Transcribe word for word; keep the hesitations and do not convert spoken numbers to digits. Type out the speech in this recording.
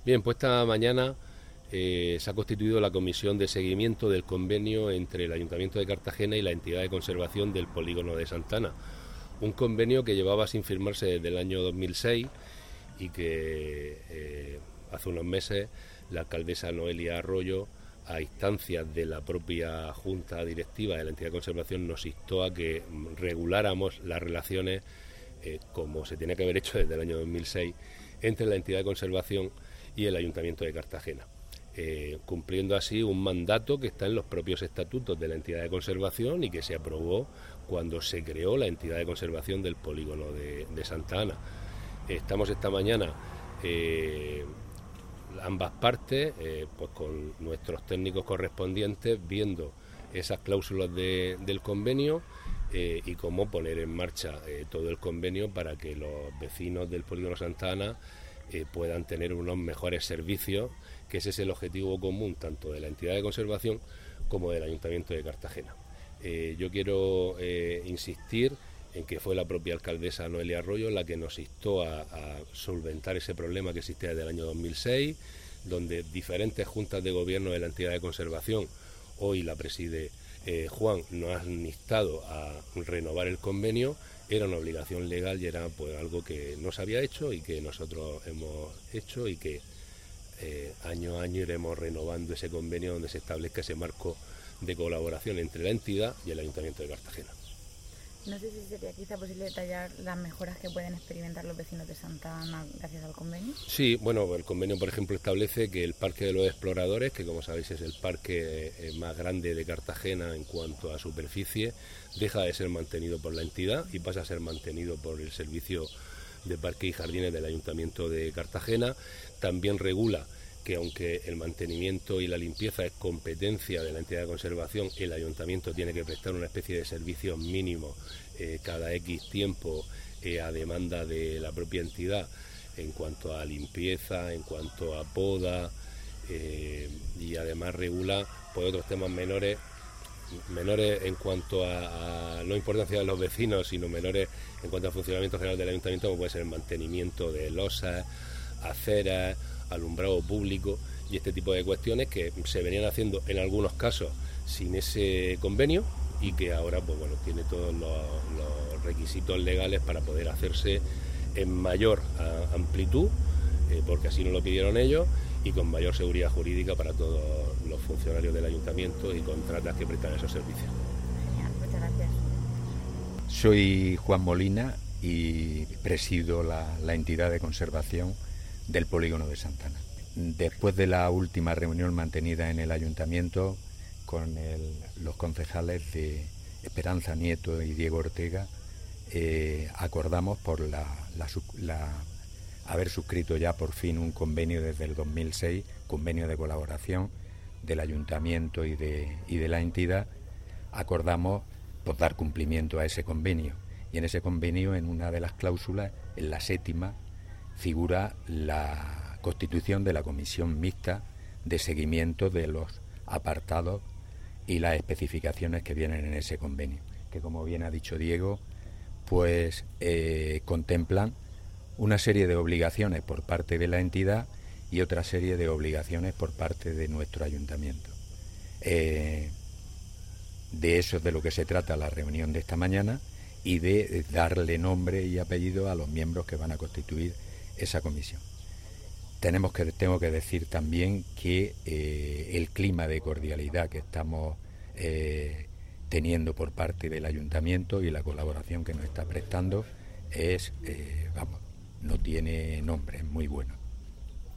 Bien, pues esta mañana eh, se ha constituido la comisión de seguimiento del convenio entre el Ayuntamiento de Cartagena y la entidad de conservación del polígono de Santa Ana. Un convenio que llevaba sin firmarse desde el año dos mil seis y que eh, hace unos meses la alcaldesa Noelia Arroyo, a instancias de la propia Junta Directiva de la entidad de conservación, nos instó a que reguláramos las relaciones eh, como se tenía que haber hecho desde el año dos mil seis entre la entidad de conservación y el Ayuntamiento de Cartagena, eh, cumpliendo así un mandato que está en los propios estatutos de la entidad de conservación y que se aprobó cuando se creó la entidad de conservación del polígono de, de Santa Ana. Estamos esta mañana eh, ambas partes, eh, pues con nuestros técnicos correspondientes, viendo esas cláusulas de, del convenio eh, y cómo poner en marcha eh, todo el convenio para que los vecinos del polígono Santa Ana eh, puedan tener unos mejores servicios, que ese es el objetivo común tanto de la entidad de conservación como del Ayuntamiento de Cartagena. Eh, yo quiero eh, insistir en que fue la propia alcaldesa Noelia Arroyo la que nos instó a, a solventar ese problema que existía desde el año dos mil seis, donde diferentes juntas de gobierno de la entidad de conservación, hoy la preside eh, Juan, nos han instado a renovar el convenio. Era una obligación legal y era pues algo que no se había hecho y que nosotros hemos hecho y que eh, año a año iremos renovando ese convenio donde se establezca ese marco de colaboración entre la entidad y el Ayuntamiento de Cartagena. No sé si sería quizá posible detallar las mejoras que pueden experimentar los vecinos de Santa Ana gracias al convenio. Sí, bueno, el convenio, por ejemplo, establece que el Parque de los Exploradores, que como sabéis es el parque eh, más grande de Cartagena en cuanto a superficie, deja de ser mantenido por la entidad y pasa a ser mantenido por el Servicio de Parques y Jardines del Ayuntamiento de Cartagena. También regula que aunque el mantenimiento y la limpieza es competencia de la entidad de conservación, el ayuntamiento tiene que prestar una especie de servicios mínimos eh, cada X tiempo eh, a demanda de la propia entidad en cuanto a limpieza, en cuanto a poda eh, y además regula pues, otros temas menores, menores en cuanto a, a no importancia de los vecinos, sino menores en cuanto al funcionamiento general del ayuntamiento, como puede ser el mantenimiento de losas, aceras, alumbrado público y este tipo de cuestiones que se venían haciendo en algunos casos sin ese convenio y que ahora pues bueno tiene todos los, los requisitos legales para poder hacerse en mayor a, amplitud eh, porque así nos lo pidieron ellos y con mayor seguridad jurídica para todos los funcionarios del ayuntamiento y contratas que prestan esos servicios. Genial, muchas gracias. Soy Juan Molina y presido la, la entidad de conservación del polígono de Santa Ana. Después de la última reunión mantenida en el ayuntamiento con el, los concejales de Esperanza Nieto y Diego Ortega, eh, acordamos por la, la, la, haber suscrito ya por fin un convenio desde el dos mil seis, convenio de colaboración del ayuntamiento y de, y de la entidad, acordamos pues, dar cumplimiento a ese convenio. Y en ese convenio, en una de las cláusulas, en la séptima, figura la constitución de la comisión mixta de seguimiento de los apartados y las especificaciones que vienen en ese convenio, que como bien ha dicho Diego, pues eh, contemplan una serie de obligaciones por parte de la entidad y otra serie de obligaciones por parte de nuestro ayuntamiento. Eh, de eso es de lo que se trata la reunión de esta mañana y de darle nombre y apellido a los miembros que van a constituir esa comisión. Tenemos que, tengo que decir también que eh, el clima de cordialidad que estamos eh, teniendo por parte del ayuntamiento y la colaboración que nos está prestando es, eh, vamos, no tiene nombre, es muy bueno.